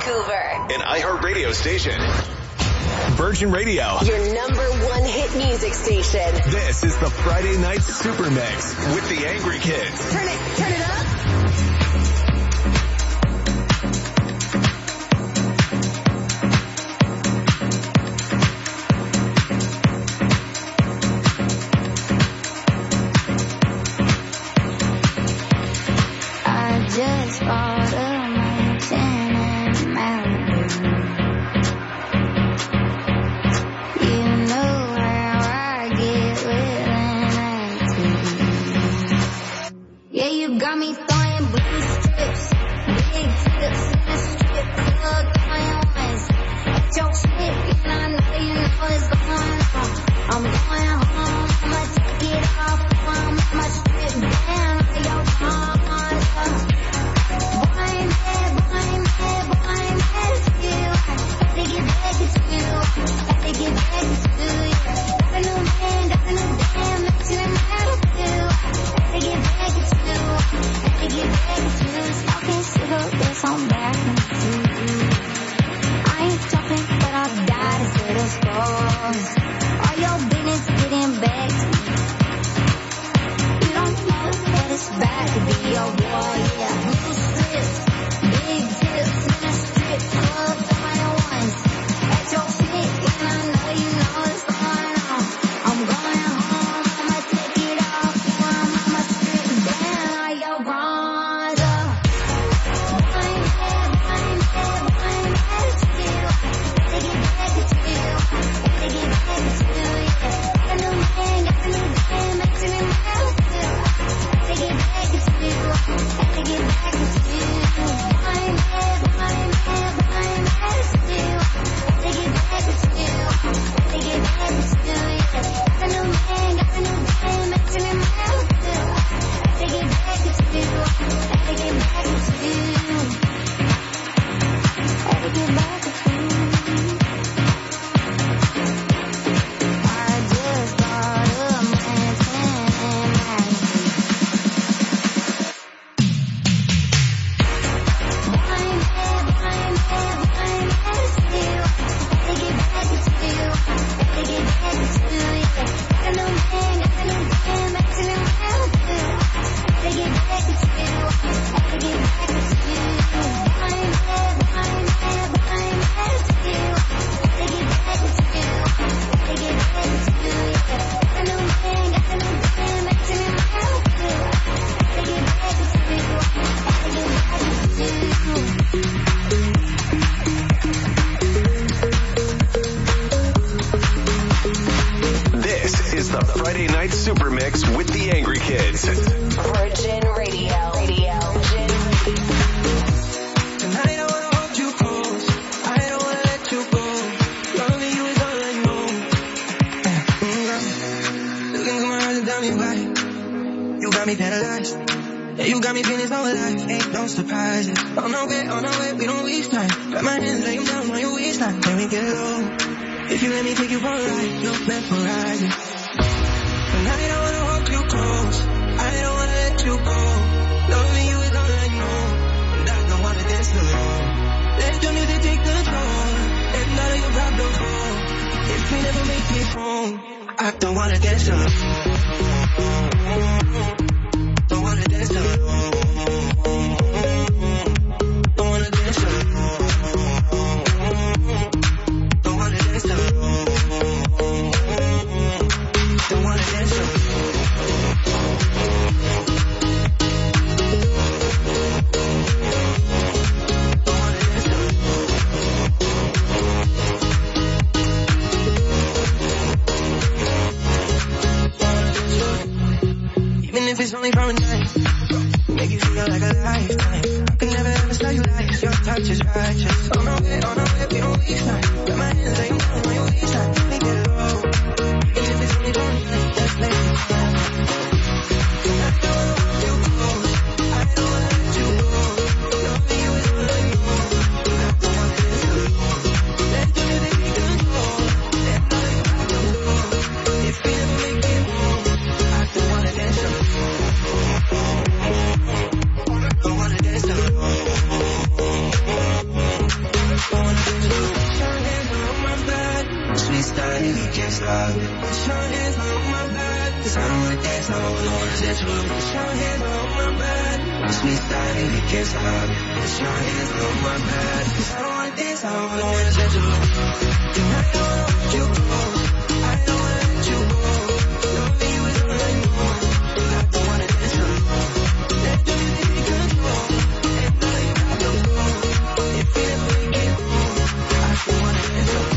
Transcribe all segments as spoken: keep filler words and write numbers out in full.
Vancouver. An iHeartRadio station. Virgin Radio. Your number one hit music station. This is the Friday Night Super Mix with the Angry Kids. Turn it, turn it up. I just bought a mansion in Malibu. You know how I get with an attitude. Yeah, you got me throwing blue strips, big tips in the strip club, going once. At your shit, and I know you know it's going on. I'm going home, I'ma take it off, I'm at my strip down, yo, come on. I'm back I ain't talking, but I'll die to see the scores. All your business getting back to me. You don't know that it's bad to be your boy, yeah. Blue strips, big tips in a strip club, flying once. At your feet, and I know you know what's going on. I'm going home, I'ma take it off, I'm I'ma strip down like your bronzer. vibe. Put your hands on my back, cause I don't wanna dance, no, no one is that you. Put your hands on my back, I'm sweet style and we can't stop. Put your hands on my back, cause I don't wanna dance, no, no one is that you. And I don't wanna let you go, I don't wanna let you go. Lonely you is all I know, but I don't wanna dance alone. Let the music take control, and now you have to go. If you ever get home, I don't wanna dance alone.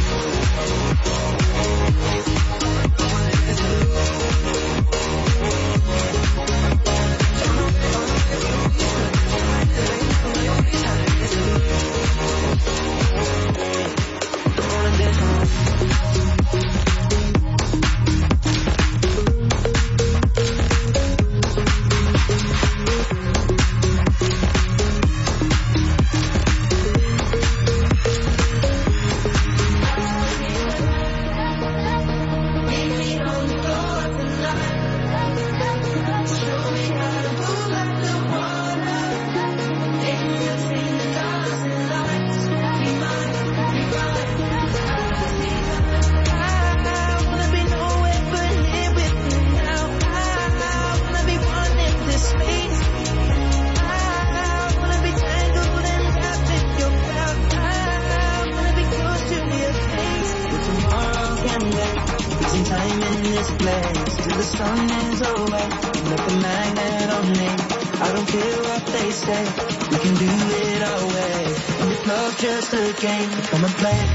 Come and play.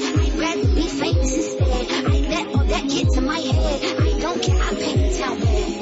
I let all that get to my head. I don't care, I pick the town.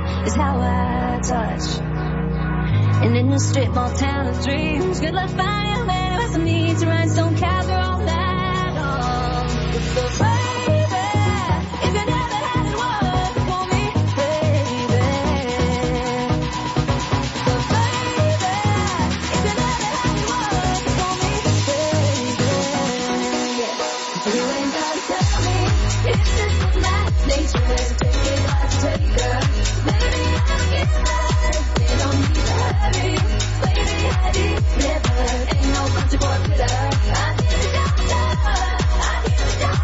is how I touch. And in the strip mall town of dreams, good luck finding a man who has some needs to rhinestone cows are all that long. So baby, if you never had it work for me, baby. So baby, if you never had it work for me, baby. You ain't gotta tell me, it's just my nature to take it, I take her. Maybe I'll get mad if they don't need to hurry. Baby, I did never, ain't no consequence with her. I did the job, I did the job.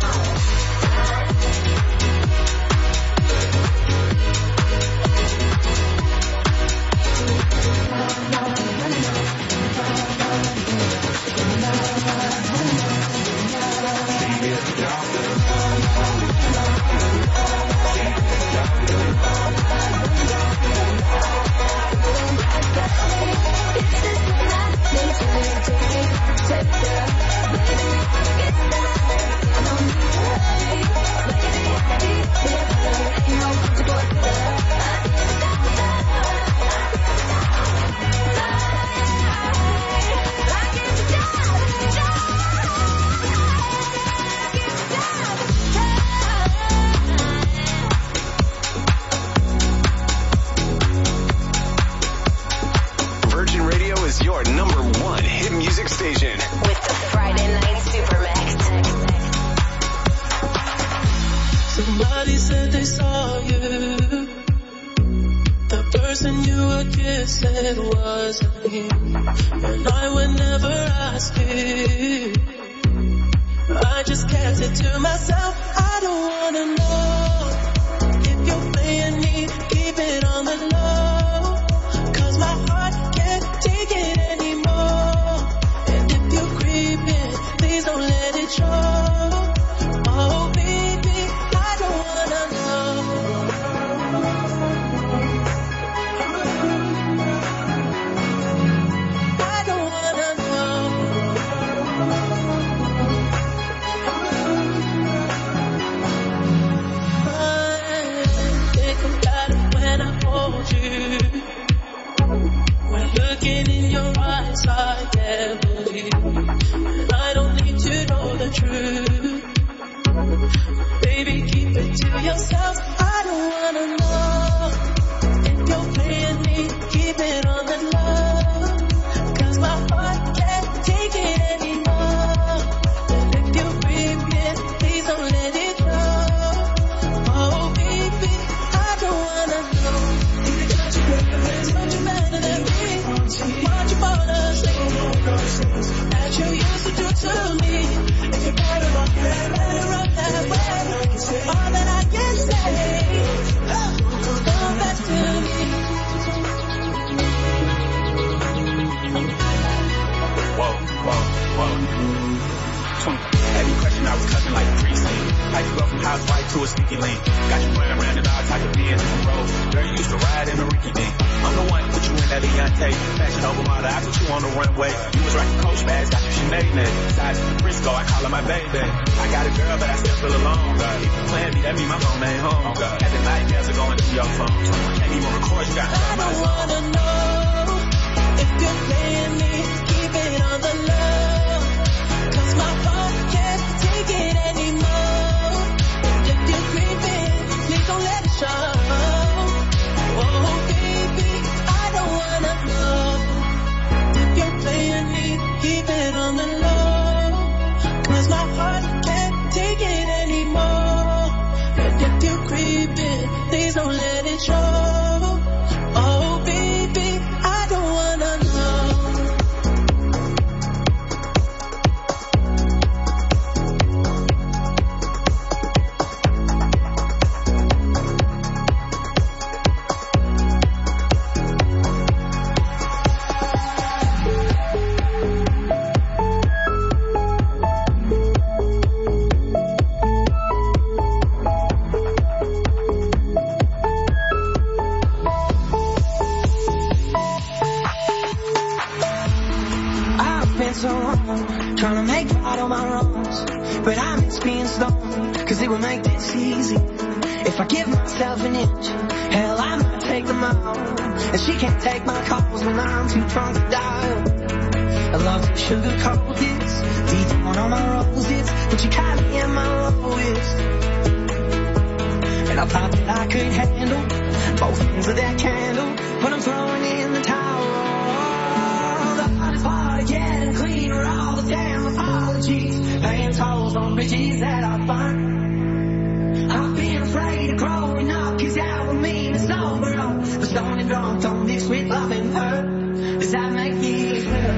Cause it would make this easy. If I give myself an inch, hell, I might take them all, and she can't take my calls when I'm too drunk to dial. I love to sugarcoat this, detail on my roses, but you caught me at my lowest. And I thought that I could handle both ends of that candle, but I'm throwing in the towel. The hardest part of getting clean are all the damn apologies, paying tolls on bridges that I burn. I've been afraid of growing up, cause that would mean it's sober up. But stoned and drunk don't mix with love and hurt. Does that make me better?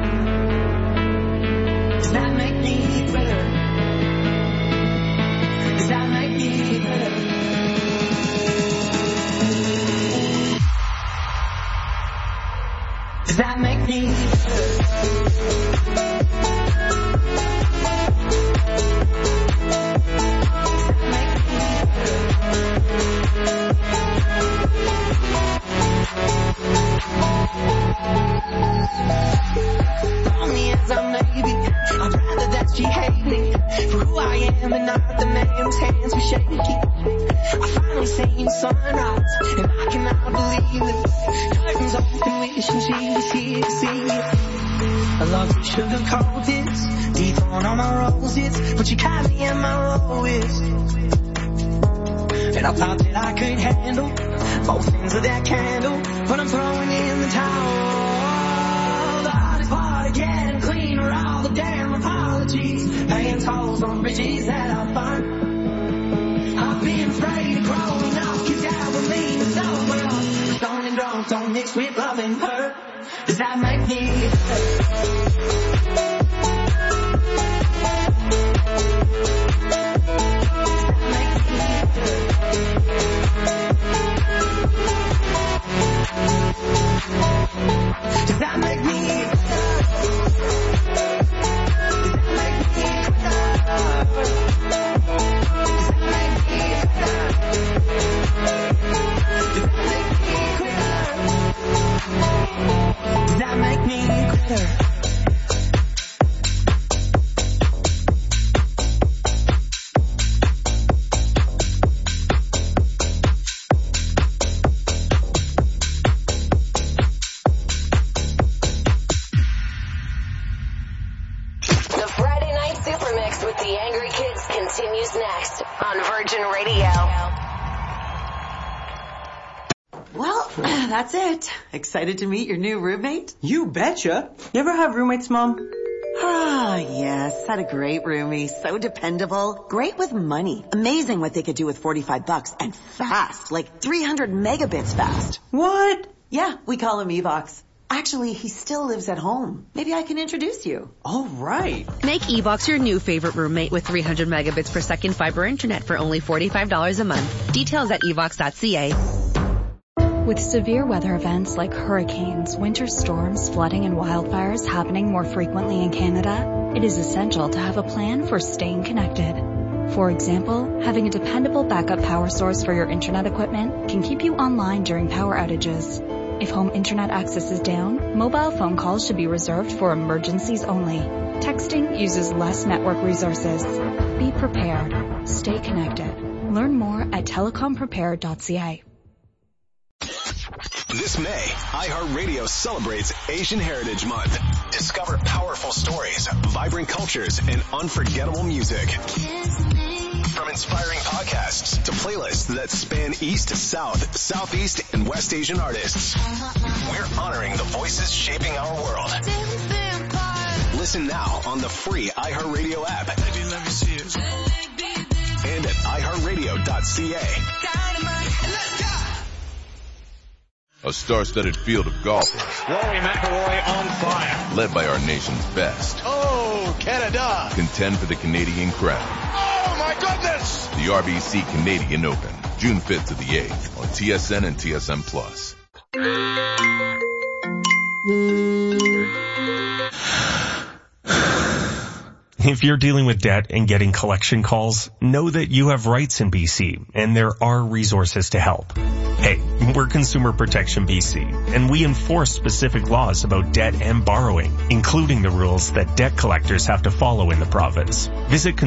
Does that make me better? Does that make me better? Does that make me lonely as I may be, I'd rather that she hate me for who I am and not the man whose hands were shaky. I finally seen sunrise and I cannot believe it. Curtains open, wishing she was here to see it. I love to sugarcoat this, deep on all my roses, but you caught me at my lowest. And I thought that I could handle both ends of that candle, but I'm throwing in the towel. The hardest part of getting clean are all the damn apologies, paying tolls on bridges that I burn. I've been afraid of growing up, cause that would mean it's over up. Stoned and drunk don't mix with love and hurt. Does that make me Does that make me Does that make me quitter? The Friday Night Super Mix with the Angry Kids continues next on Virgin Radio. Well, that's it. Excited to meet your new roommate? You betcha. You ever have roommates, Mom? Ah, yes. Had a great roomie. So dependable. Great with money. Amazing what they could do with forty-five bucks. And fast. Like three hundred megabits fast. What? Yeah, we call him Evox. Actually, he still lives at home. Maybe I can introduce you. All right. Make Evox your new favorite roommate with three hundred megabits per second fiber internet for only forty-five dollars a month. Details at evox dot c a. With severe weather events like hurricanes, winter storms, flooding, and wildfires happening more frequently in Canada, it is essential to have a plan for staying connected. For example, having a dependable backup power source for your internet equipment can keep you online during power outages. If home internet access is down, mobile phone calls should be reserved for emergencies only. Texting uses less network resources. Be prepared. Stay connected. Learn more at telecom prepared dot c a. This May, iHeartRadio celebrates Asian Heritage Month. Discover powerful stories, vibrant cultures, and unforgettable music. From inspiring podcasts to playlists that span East, South, Southeast, and West Asian artists, we're honoring the voices shaping our world. Listen now on the free iHeartRadio app and at i heart radio dot c a. A star-studded field of golfers. Rory McIlroy on fire. Led by our nation's best. Oh, Canada. Contend for the Canadian crown. Oh, my goodness. The R B C Canadian Open, June fifth to the eighth on T S N and T S N Plus. If you're dealing with debt and getting collection calls, know that you have rights in B C, and there are resources to help. Hey, we're Consumer Protection B C, and we enforce specific laws about debt and borrowing, including the rules that debt collectors have to follow in the province. Visit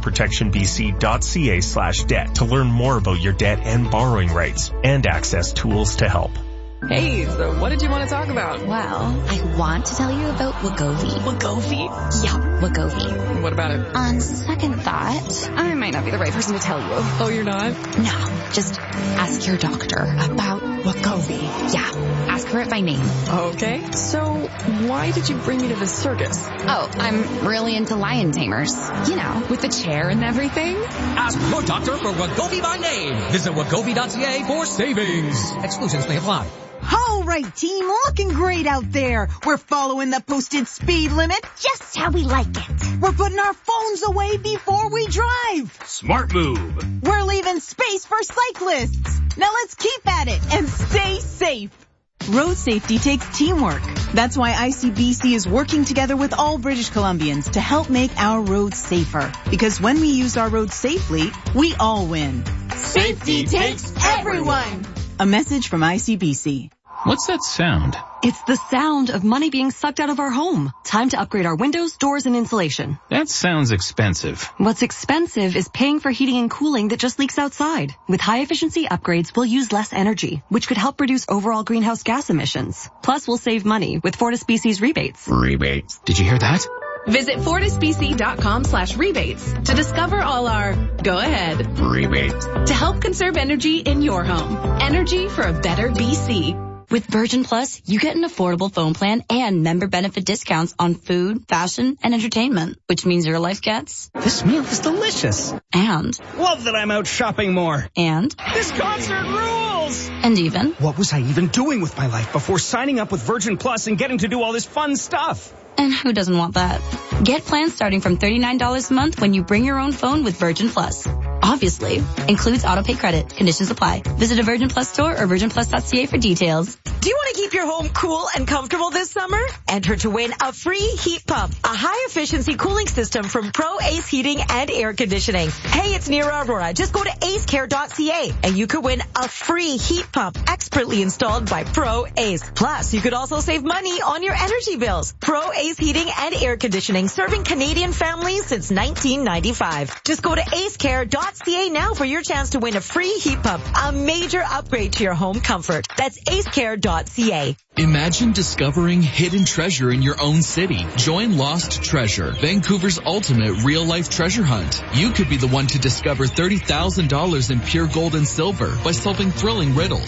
consumerprotectionbc.ca slash debt to learn more about your debt and borrowing rights and access tools to help. Hey, so what did you want to talk about? Well, I want to tell you about Wegovy. Wegovy? Yeah, Wegovy. What about it? On second thought, I might not be the right person to tell you. Oh, you're not? No, just ask your doctor about Wegovy. Yeah, ask her it by name. Okay, so why did you bring me to this circus? Oh, I'm really into lion tamers. You know, with the chair and everything. Ask your doctor for Wegovy by name. Visit wegovy dot c a for savings. Exclusions may apply. All right, team, looking great out there. We're following the posted speed limit just how we like it. We're putting our phones away before we drive. Smart move. We're leaving space for cyclists. Now let's keep at it and stay safe. Road safety takes teamwork. That's why I C B C is working together with all British Columbians to help make our roads safer. Because when we use our roads safely, we all win. Safety takes everyone. A message from I C B C. What's that sound? It's the sound of money being sucked out of our home. Time to upgrade our windows, doors, and insulation. That sounds expensive. What's expensive is paying for heating and cooling that just leaks outside. With high-efficiency upgrades, we'll use less energy, which could help reduce overall greenhouse gas emissions. Plus, we'll save money with FortisBC's rebates. Rebates. Did you hear that? Visit fortisbc.com slash rebates to discover all our go ahead rebates to help conserve energy in your home. Energy for a better B C. With Virgin Plus, you get an affordable phone plan and member benefit discounts on food, fashion, and entertainment, which means your life gets... This meal is delicious. And... Love that I'm out shopping more. And... This concert rules! And even... What was I even doing with my life before signing up with Virgin Plus and getting to do all this fun stuff? And who doesn't want that? Get plans starting from thirty-nine dollars a month when you bring your own phone with Virgin Plus. Obviously, includes autopay credit. Conditions apply. Visit a Virgin Plus store or virgin plus dot c a for details. Do you want to keep your home cool and comfortable this summer? Enter to win a free heat pump, a high-efficiency cooling system from Pro Ace Heating and Air Conditioning. Hey, it's Neera Aurora. Just go to ace care dot c a and you could win a free heat pump expertly installed by Pro Ace. Plus, you could also save money on your energy bills. Pro Ace Heating and Air Conditioning, serving Canadian families since nineteen ninety-five. Just go to ace care dot c a now for your chance to win a free heat pump, a major upgrade to your home comfort. That's ace care dot c a. Imagine discovering hidden treasure in your own city. Join Lost Treasure, Vancouver's ultimate real-life treasure hunt. You could be the one to discover thirty thousand dollars in pure gold and silver by solving thrilling riddles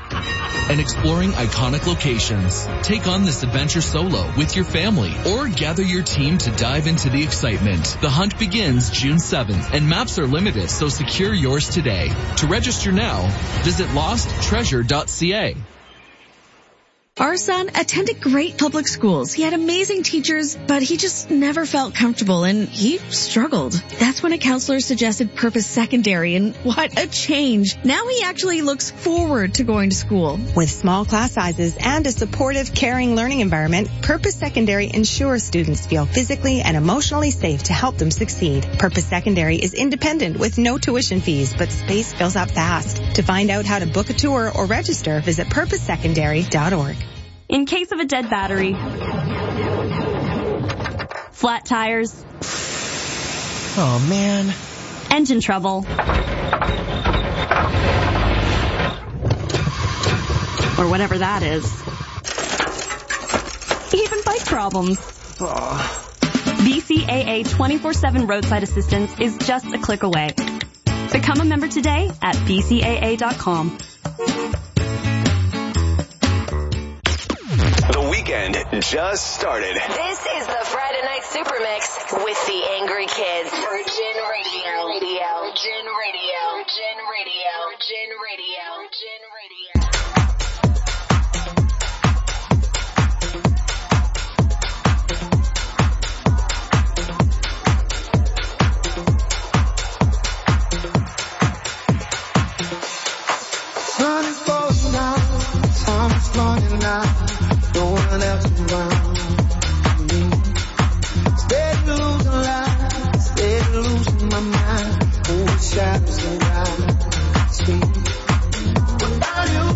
and exploring iconic locations. Take on this adventure solo with your family or gather your team to dive into the excitement. The hunt begins June seventh and maps are limited, so secure yours today. To register now, visit lost treasure dot c a. Our son attended great public schools. He had amazing teachers, but he just never felt comfortable and he struggled. That's when a counselor suggested Purpose Secondary, and what a change. Now he actually looks forward to going to school. With small class sizes and a supportive, caring learning environment, Purpose Secondary ensures students feel physically and emotionally safe to help them succeed. Purpose Secondary is independent with no tuition fees, but space fills up fast. To find out how to book a tour or register, visit purpose secondary dot org. In case of a dead battery, flat tires, oh man, engine trouble, or whatever that is, even bike problems. Oh. B C A A twenty-four seven Roadside Assistance is just a click away. Become a member today at b c a a dot com. The weekend just started. This is the Friday Night Super Mix with the Angry Kids. Virgin Radio. Radio. Virgin Radio. Virgin Radio. Virgin Radio. Virgin Radio. Sun is falling down, time is running out. No one else around me. Steady losing life, steady losing my mind. Oh, the shadows around me. Without you.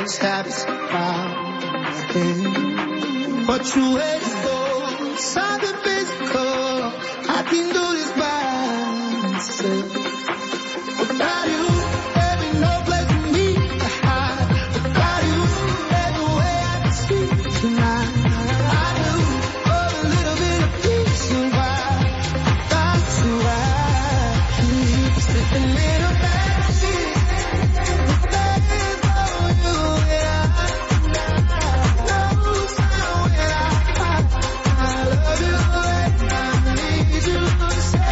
makes habits right. But you wait for something physical. I can do this by myself. Without you, there be no place for me to hide. Without you, every way I can sleep tonight. I do for a little bit of peace and why I got to ride. Keep slipping in a backseat. Say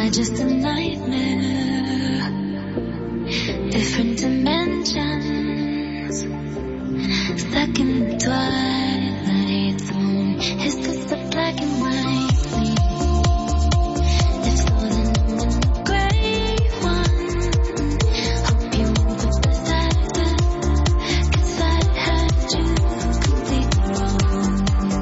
I just a nightmare? Different dimensions, stuck in the twilight zone. Is this the black and white scene? If so, then I'm in the gray one. Hope you want the best out of this, 'cause I had you completely wrong.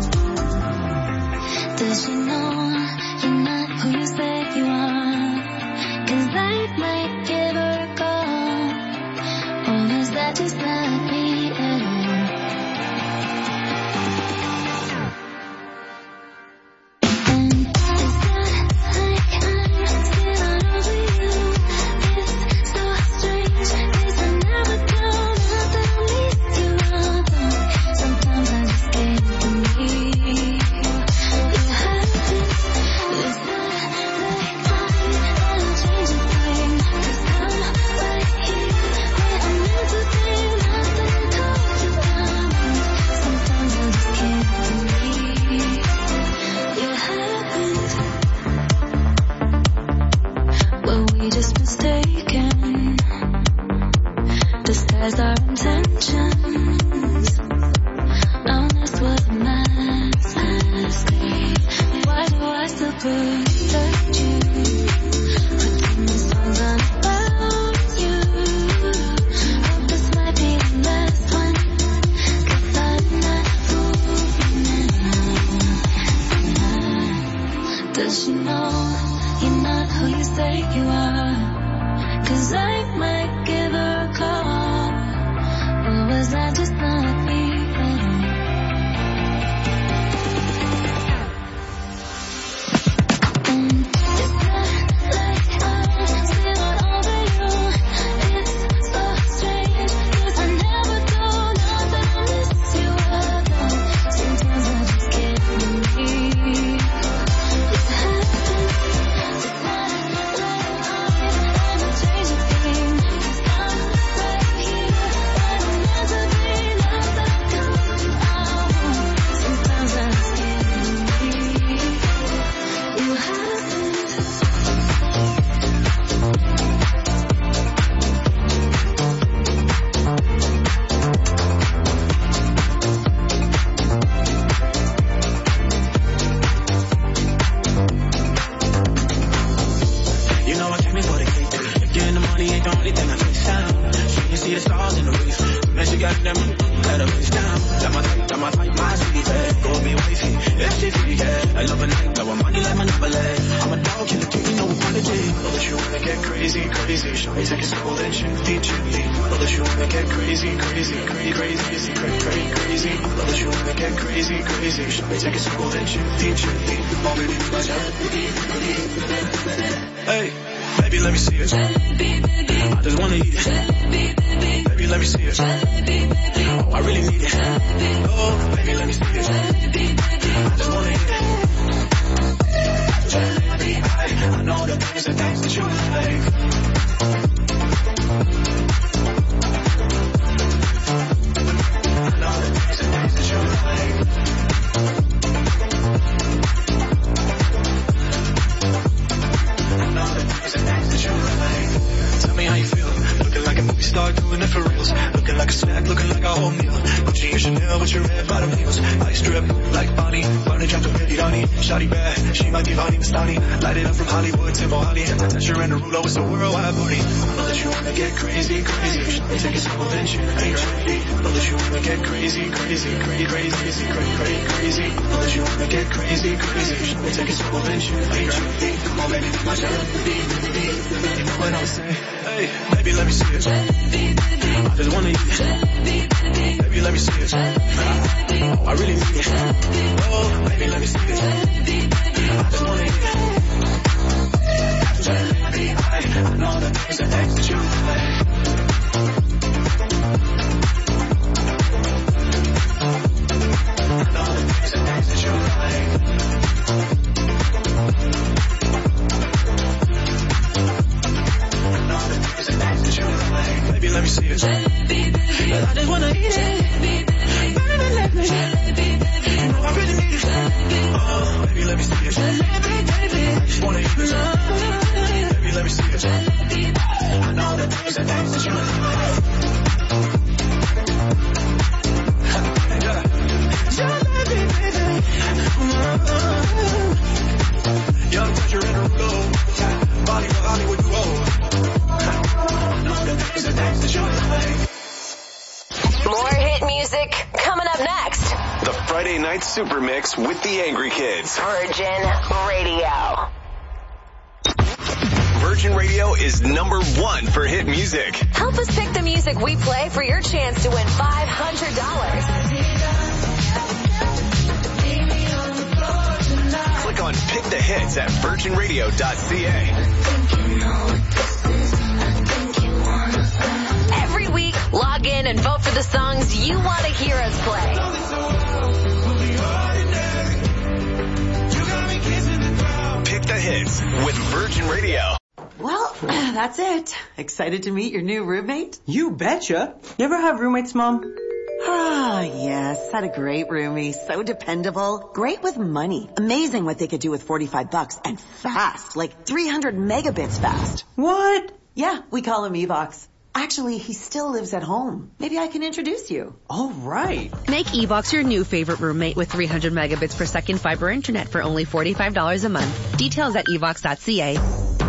Does she know you're not who you say you are? 'Cause I might give her a call. Or is that just not me at all? And is that like I'm still on over you? It's so strange, 'cause I never told not that I miss you all though. Sometimes I just can't believe you have this. Is that like I'm never changing thing? 'Cause I'm right here where I'm meant to be. Nothing I told you about. Sometimes I just can't believe you happened. Were we just mistaken? Disguised our intentions. Honest was a mistake. Why do I still protect you? Putting the songs on about you. Hope this might be the last one, 'cause I'm not fooling now. Does she know you're not who you say you are? 'Cause I might give her a call. Or was that just not me at all? And is that like I'm still all over you? It's so strange, 'cause I never told not that I miss you at all. Sometimes I just can't believe it happened. It's not like I'm a changing thing, 'cause I'm right here where I'm meant to be. Not that I told you I won't. Sometimes I just can't believe you happened. You know I came in for the cake. If getting the money ain't the only thing I face down. So you see the stars in the roof. Man, she got them, let her face down. Got my type, got my type, my city bed. Go be wifey, if she free, yeah. I love a night, blowing money like Monopoly. I'm a dog, killer king, no apology. Know that you wanna get crazy, crazy. Show me take a school and shifty, shifty. Know that you wanna get crazy, crazy, crazy, crazy, crazy, crazy, crazy. Know that you wanna get crazy, crazy. Show me take a school and shifty, shifty. Oh, baby, my hey, baby, let me see it. I just wanna eat it. Baby, let me see it. Oh, I really need it. Oh, baby, let me see it. I just wanna eat it. I, I know the things and things that you like. I know the things and things that you like. Tell me how you feel. Looking like a movie star doing it for reals. Looking like a snack, looking like a whole meal. Gucci and Chanel with your red bottom heels. Ice drip like Bonnie. Barney dropped a really Donnie. Shawty bad, she might be Bonnie Mastani. Light it up from Hollywood to Mohali. Dasher and Derulo, it's a worldwide party. Know that you wanna get crazy, crazy. Take it slow, then you ain't trendy. Know that you wanna get crazy, crazy, crazy, crazy, crazy, crazy, crazy. Know that you wanna get crazy, crazy. Take it slow, then you ain't trendy. Come on, baby, my journey. You know what I'm saying? Hey, baby, let me see it. I just wanna eat it. Baby, let me see it. Oh, I really need it. Oh, baby, let me see it. I just wanna eat it. I, I know the things and things that you like. I know the things and things that you like. Baby, let me see it. I just wanna eat it. Baby, let me. You know I really need it. Oh, baby, let me see it. I just wanna eat it. Coming up next, The Friday Night Super Mix with the Angry Kids. Virgin Radio. Virgin Radio is number one for hit music. Help us pick the music we play for your chance to win five hundred dollars. Click on Pick the Hits at virgin radio dot c a. Every week, log in and vote for the songs you want to hear us play. Pick the Hits with Virgin Radio. Well, that's it. Excited to meet your new roommate? You betcha. You ever have roommates, Mom? Ah, yes. Had a great roomie. So dependable. Great with money. Amazing what they could do with forty-five bucks. And fast. Like three hundred megabits fast. What? Yeah, we call him Evox. Actually, he still lives at home. Maybe I can introduce you. All right. Make Evox your new favorite roommate with three hundred megabits per second fiber internet for only forty-five dollars a month. Details at evox dot c a.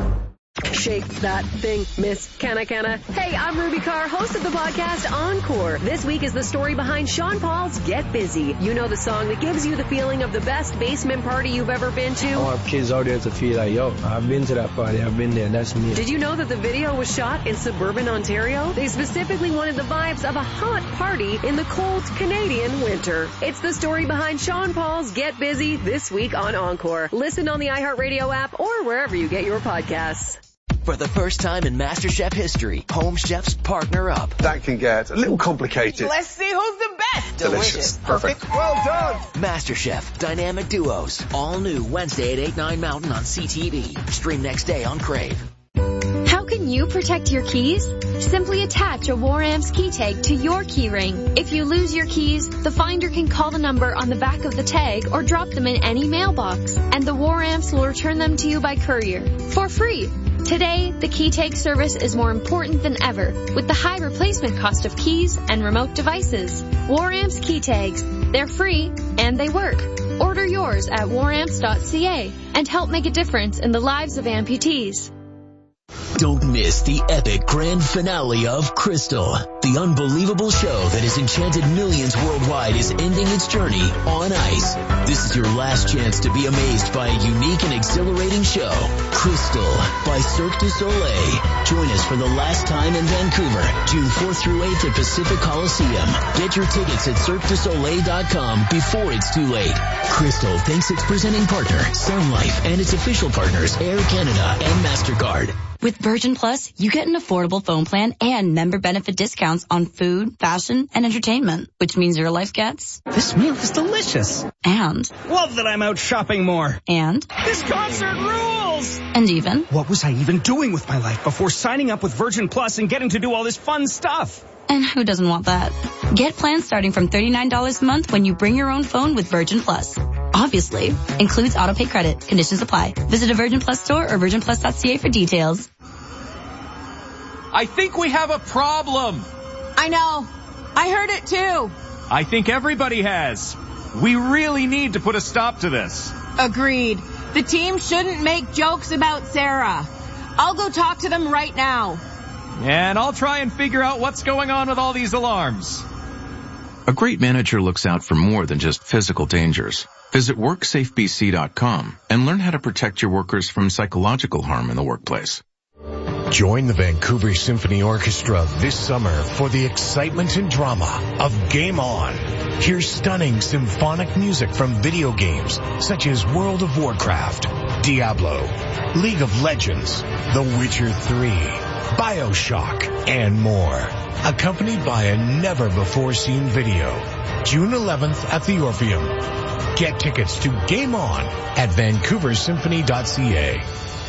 Shake that thing, Miss Canna Canna. Hey, I'm Ruby Carr, host of the podcast Encore. This week is the story behind Sean Paul's Get Busy. You know the song that gives you the feeling of the best basement party you've ever been to? I want kids out there to feel like, yo, I've been to that party, I've been there, that's me. Did you know that the video was shot in suburban Ontario? They specifically wanted the vibes of a hot party in the cold Canadian winter. It's the story behind Sean Paul's Get Busy this week on Encore. Listen on the iHeartRadio app or wherever you get your podcasts. For the first time in MasterChef history, Home Chefs partner up. That can get a little complicated. Let's see who's the best. Delicious. Perfect. Well done. MasterChef Dynamic Duos. All new Wednesday at eight, nine Mountain on C T V. Stream next day on Crave. How can you protect your keys? Simply attach a War-Amps key tag to your key ring. If you lose your keys, the finder can call the number on the back of the tag or drop them in any mailbox, and the War-Amps will return them to you by courier for free. Today, the key tag service is more important than ever with the high replacement cost of keys and remote devices. War-Amps key tags. They're free and they work. Order yours at war amps dot c a and help make a difference in the lives of amputees. Don't miss the epic grand finale of Crystal. The unbelievable show that has enchanted millions worldwide is ending its journey on ice. This is your last chance to be amazed by a unique and exhilarating show. Crystal by Cirque du Soleil. Join us for the last time in Vancouver, June fourth through eighth at Pacific Coliseum. Get your tickets at cirque du soleil dot com before it's too late. Crystal thanks its presenting partner, Sun Life, and its official partners, Air Canada and MasterCard. With Virgin Plus, you get an affordable phone plan and member benefit discounts on food, fashion, and entertainment, which means your life gets... This meal is delicious. And... Love that I'm out shopping more. And... This concert rules! And even... What was I even doing with my life before signing up with Virgin Plus and getting to do all this fun stuff? And who doesn't want that? Get plans starting from thirty-nine dollars a month when you bring your own phone with Virgin Plus. Obviously, includes autopay credit. Conditions apply. Visit a Virgin Plus store or virgin plus dot c a for details. I think we have a problem. I know. I heard it too. I think everybody has. We really need to put a stop to this. Agreed. The team shouldn't make jokes about Sarah. I'll go talk to them right now. And I'll try and figure out what's going on with all these alarms. A great manager looks out for more than just physical dangers. Visit work safe b c dot com and learn how to protect your workers from psychological harm in the workplace. Join the Vancouver Symphony Orchestra this summer for the excitement and drama of Game On. Hear stunning symphonic music from video games such as World of Warcraft, Diablo, League of Legends, The Witcher three, BioShock, and more. Accompanied by a never-before-seen video. June eleventh at the Orpheum. Get tickets to Game On at vancouver symphony dot c a.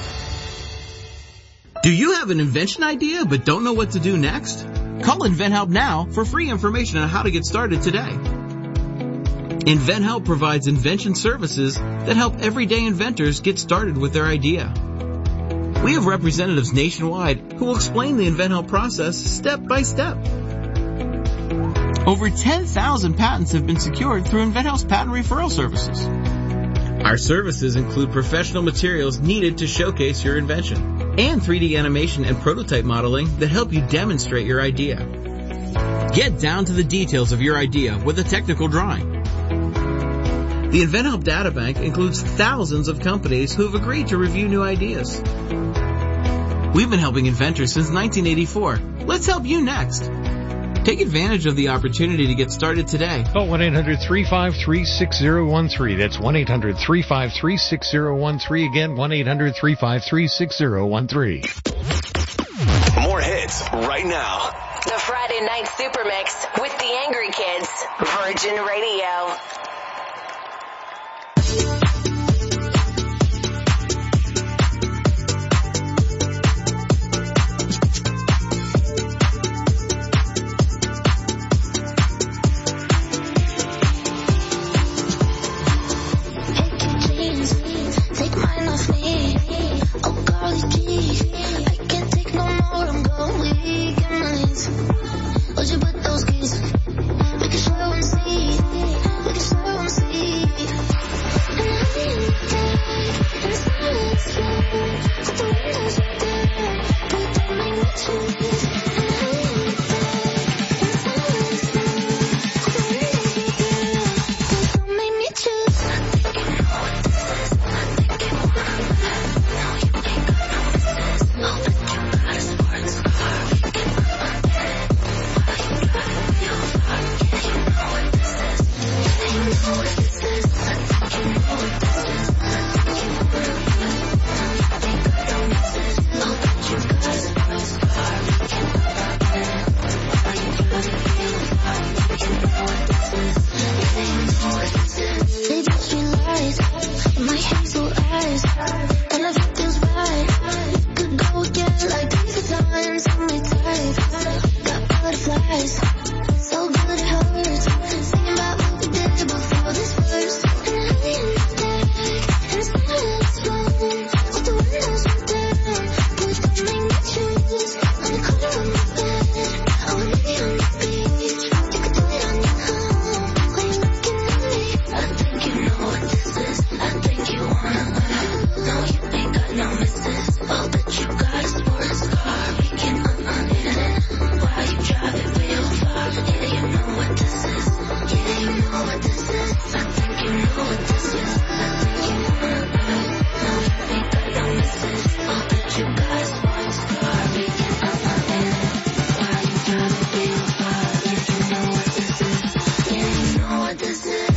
Do you have an invention idea but don't know what to do next? Call InventHelp now for free information on how to get started today. InventHelp provides invention services that help everyday inventors get started with their idea. We have representatives nationwide who will explain the InventHelp process step by step. Over ten thousand patents have been secured through InventHelp's patent referral services. Our services include professional materials needed to showcase your invention and three D animation and prototype modeling that help you demonstrate your idea. Get down to the details of your idea with a technical drawing. The InventHelp Databank includes thousands of companies who have agreed to review new ideas. We've been helping inventors since nineteen eighty-four. Let's help you next. Take advantage of the opportunity to get started today. Call one eight hundred three five three six zero one three. That's one eight hundred three five three six zero one three. Again, one eight hundred three five three six zero one three. More hits right now. The Friday Night Super Mix with the Angry Kids. Virgin Radio. Take mine off me. Oh, golly gee, I can't take no more. I'm going weak in my knees. Would you put those keys? We can show and see. We can show and see. And I in the dark, and silence flow. Got the windows right there, but don't make me choose. And I in the dark, and silence flow. Got the windows right there, but don't make me choose. I think you know what this is. They just realize my hazel eyes, and everything's right. Could go again like these times. Hold me tight, got butterflies, so good it hurts. Thinking about what we did before this verse. And I in the dark, and silence flow. With the windows rolled down, boy, don't make me choose. On the corner of my bed, I wanna be on the beach. You could do it on your own, while you're looking at me. I think you know what this is. I think you wanna learn. No, you ain't got no misses. Oh, but you got a sports car. We can unhit it. Why you drive it real far? Yeah, you know what this is. Yeah, you know what this is. I think you know what this is. I think you wanna learn. No, you ain't got no misses. Oh, but you got a sports car. We can unhit it. Why you drive it real far? Yeah, you know what this is. Yeah, you know what this is.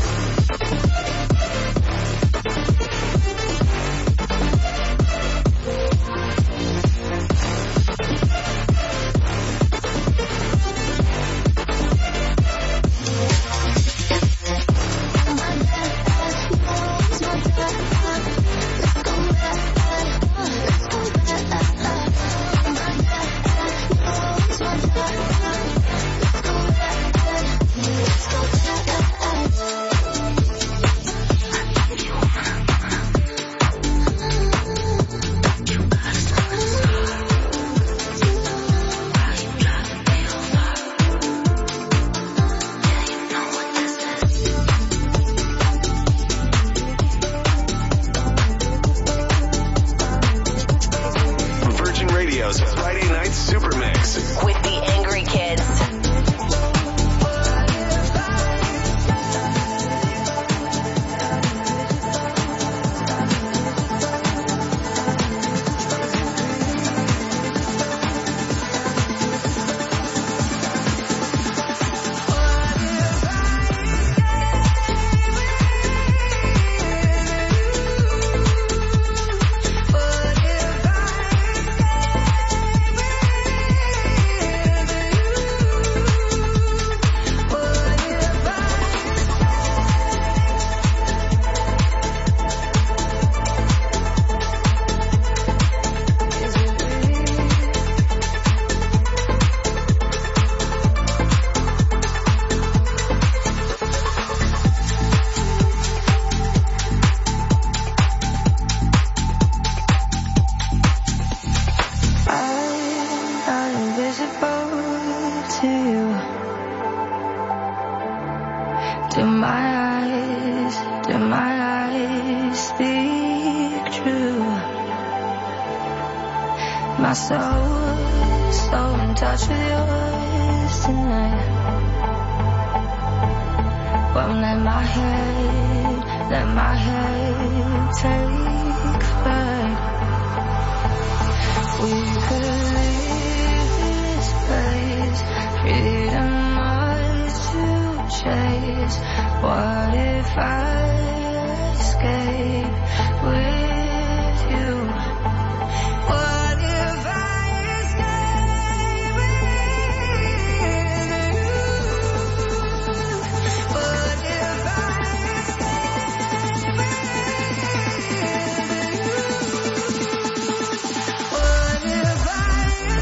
Virgin Radio's Friday Night Super Mix with the Angry Kids. Do my eyes, do my eyes speak true? My soul, so in touch with yours. this tonight. Won't let my head, let my head take flight. We could leave this place, freedom much to chase. What if I escape with you? What if I escape with you? What if I escape with you? What if I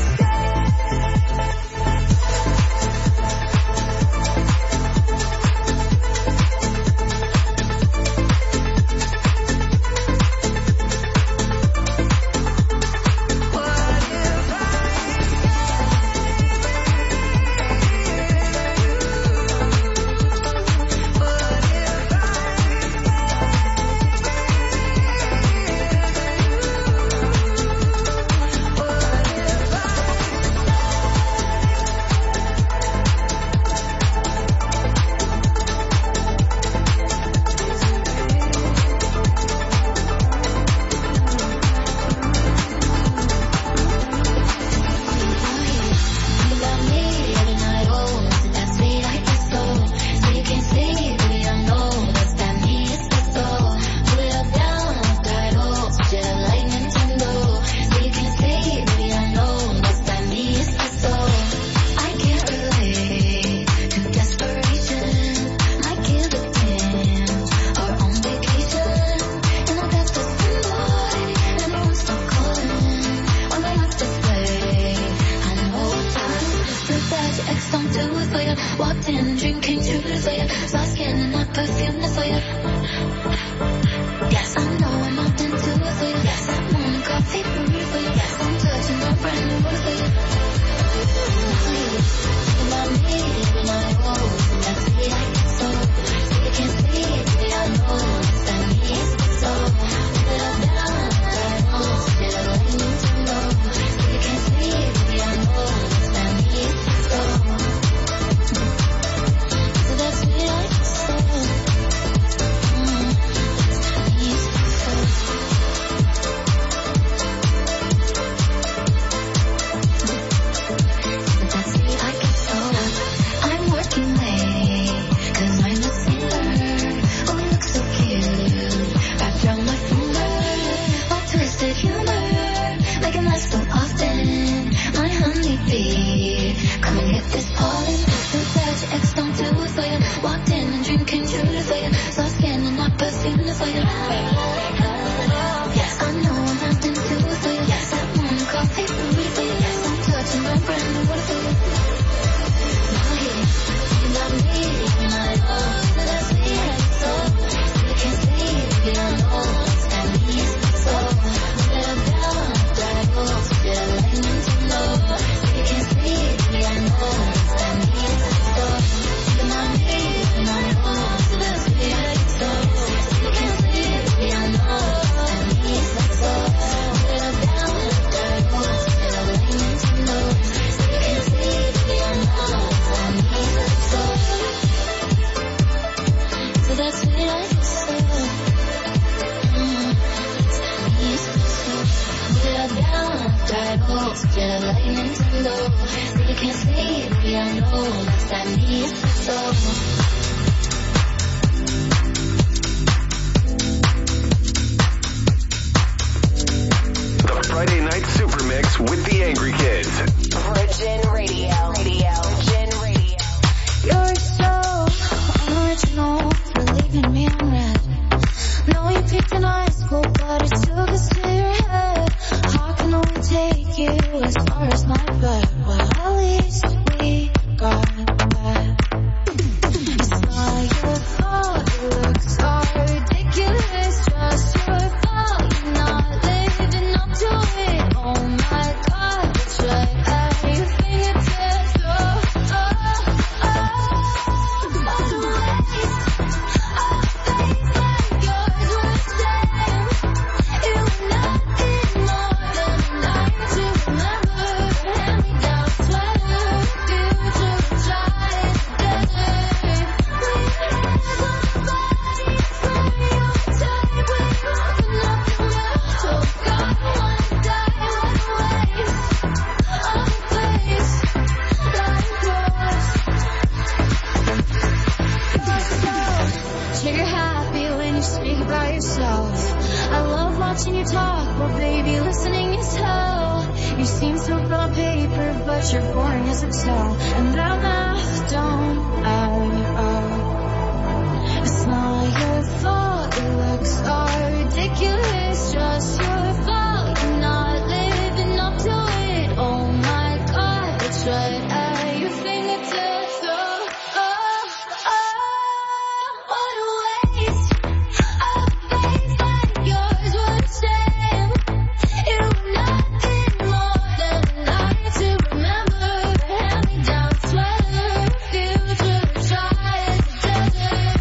you speak about yourself. I love watching you talk, but baby, listening is hell. You seem so good on paper, but you're boring as Excel. And that math don't add up. It's not your fault, it looks all ridiculous. Just your fault, you're not living up to it. Oh my God, it's right at your fingertips. Oh, oh, oh, what a waste of faith like yours would stand. It was nothing more than a night to remember. Hand-me-down sweater, future dry as a desert.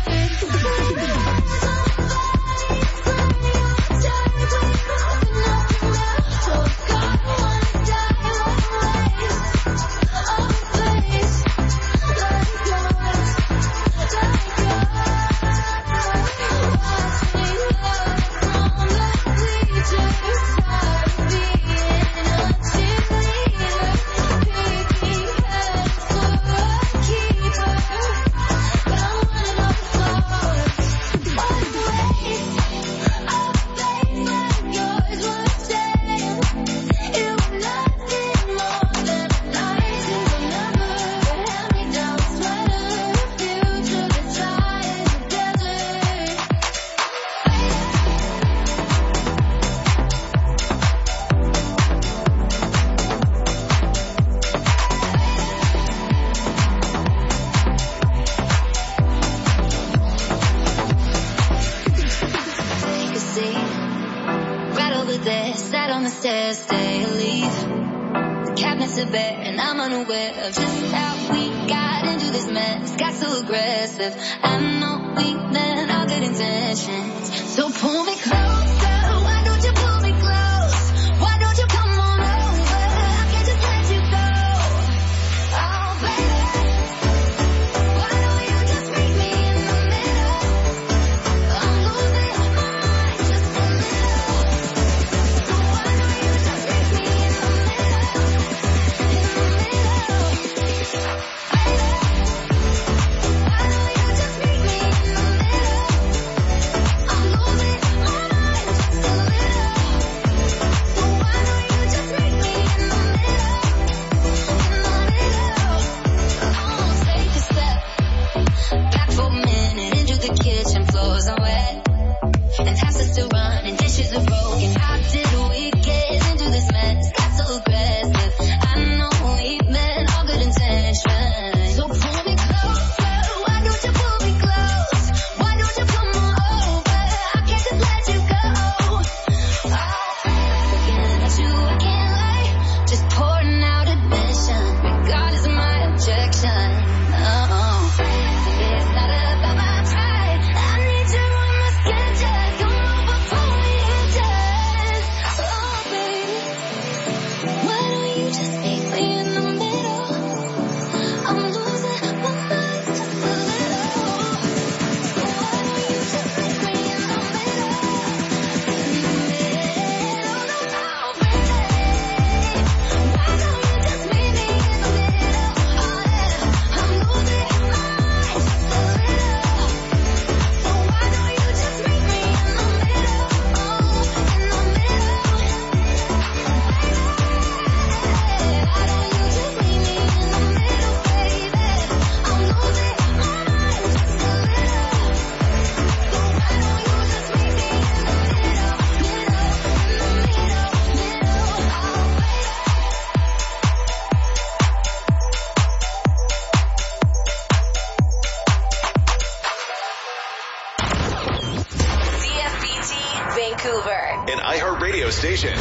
Station.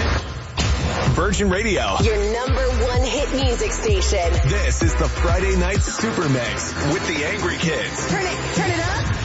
Virgin Radio. Your number one hit music station. This is the Friday Night Super Mix with the Angry Kids. Turn it, turn it up.